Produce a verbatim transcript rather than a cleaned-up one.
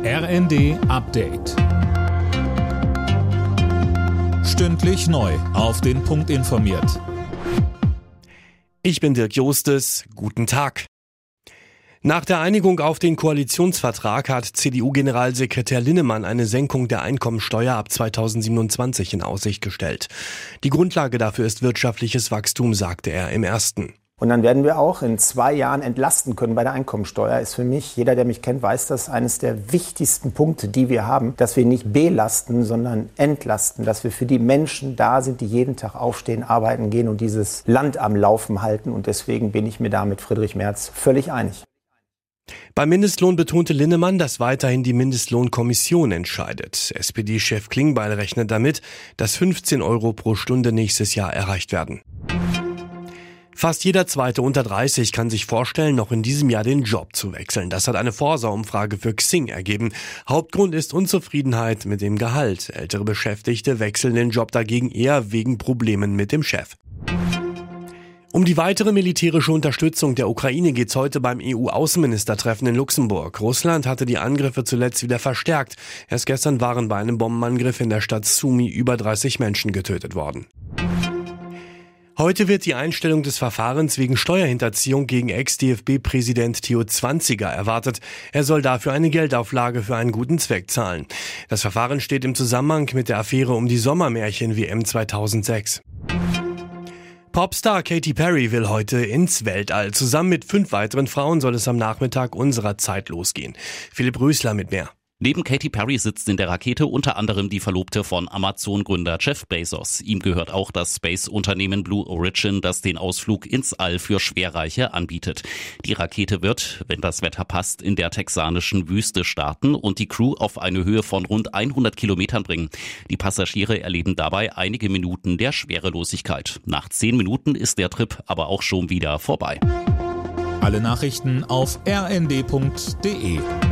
R N D Update. Stündlich neu auf den Punkt informiert. Ich bin Dirk Jostes. Guten Tag. Nach der Einigung auf den Koalitionsvertrag hat C D U-Generalsekretär Linnemann eine Senkung der Einkommensteuer ab zweitausendsiebenundzwanzig in Aussicht gestellt. Die Grundlage dafür ist wirtschaftliches Wachstum, sagte er im ersten. Und dann werden wir auch in zwei Jahren entlasten können bei der Einkommensteuer. Ist für mich, jeder, der mich kennt, weiß, das eines der wichtigsten Punkte, die wir haben, dass wir nicht belasten, sondern entlasten, dass wir für die Menschen da sind, die jeden Tag aufstehen, arbeiten gehen und dieses Land am Laufen halten. Und deswegen bin ich mir da mit Friedrich Merz völlig einig. Beim Mindestlohn betonte Linnemann, dass weiterhin die Mindestlohnkommission entscheidet. S P D-Chef Klingbeil rechnet damit, dass fünfzehn Euro pro Stunde nächstes Jahr erreicht werden. Fast jeder Zweite unter dreißig kann sich vorstellen, noch in diesem Jahr den Job zu wechseln. Das hat eine Forsa-Umfrage für Xing ergeben. Hauptgrund ist Unzufriedenheit mit dem Gehalt. Ältere Beschäftigte wechseln den Job dagegen eher wegen Problemen mit dem Chef. Um die weitere militärische Unterstützung der Ukraine geht's heute beim E U-Außenministertreffen in Luxemburg. Russland hatte die Angriffe zuletzt wieder verstärkt. Erst gestern waren bei einem Bombenangriff in der Stadt Sumy über dreißig Menschen getötet worden. Heute wird die Einstellung des Verfahrens wegen Steuerhinterziehung gegen Ex-D F B-Präsident Theo Zwanziger erwartet. Er soll dafür eine Geldauflage für einen guten Zweck zahlen. Das Verfahren steht im Zusammenhang mit der Affäre um die Sommermärchen-W M zweitausendsechs. Popstar Katy Perry will heute ins Weltall. Zusammen mit fünf weiteren Frauen soll es am Nachmittag unserer Zeit losgehen. Philipp Rösler mit mehr. Neben Katy Perry sitzt in der Rakete unter anderem die Verlobte von Amazon-Gründer Jeff Bezos. Ihm gehört auch das Space-Unternehmen Blue Origin, das den Ausflug ins All für Schwerreiche anbietet. Die Rakete wird, wenn das Wetter passt, in der texanischen Wüste starten und die Crew auf eine Höhe von rund hundert Kilometern bringen. Die Passagiere erleben dabei einige Minuten der Schwerelosigkeit. Nach zehn Minuten ist der Trip aber auch schon wieder vorbei. Alle Nachrichten auf r n d punkt d e.